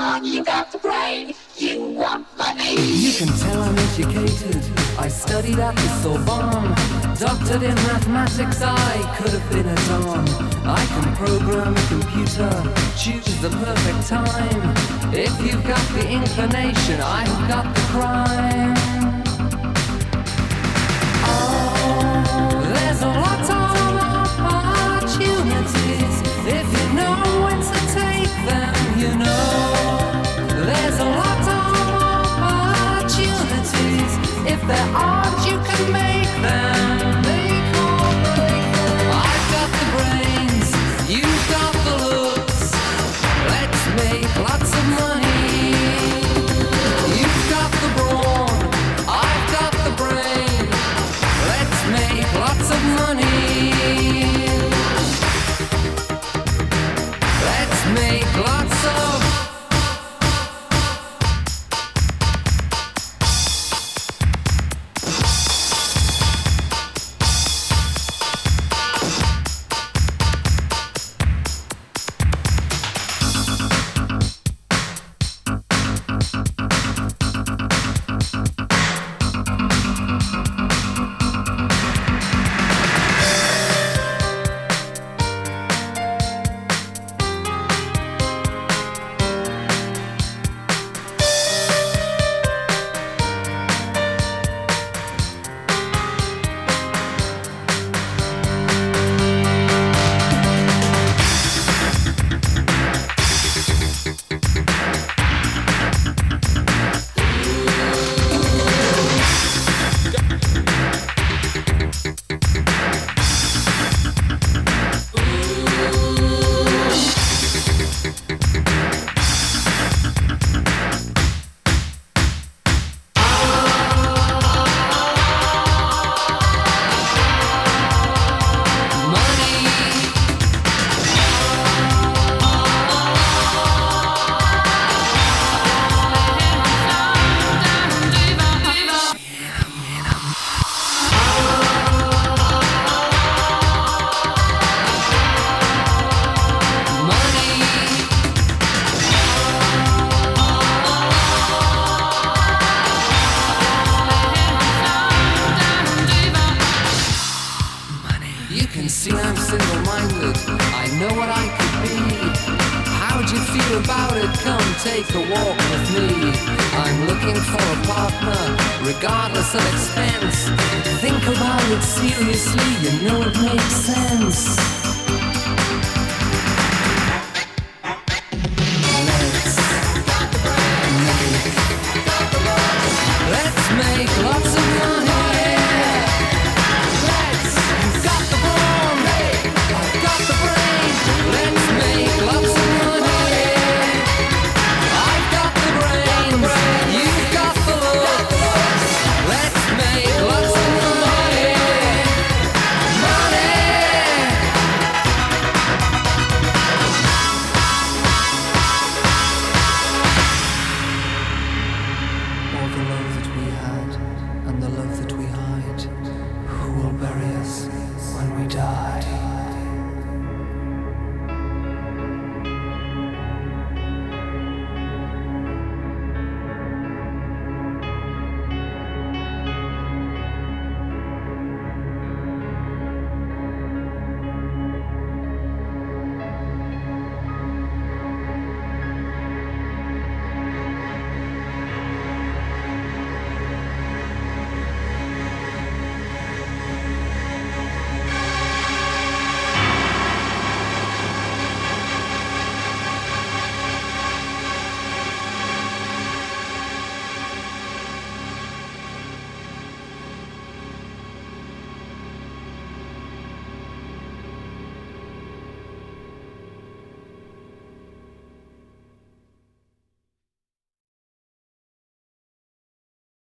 on, you got the brain, you want money. You can tell I'm educated, I studied at the Sorbonne. Doctored in mathematics, I could have been a don. I can program a computer, choose the perfect time. If you've got the inclination, I've got the crime. Oh, there's a lot of opportunities. If you know when to take them, you know. There's a lot of opportunities. If there aren't, you can make them. I've got the brains, you've got the looks. Let's make lots of money. You've got the brawn, I've got the brain. Let's make lots of money. Let's make lots of take a walk with me. I'm looking for a partner, regardless of expense. Think about it seriously, you know it makes sense.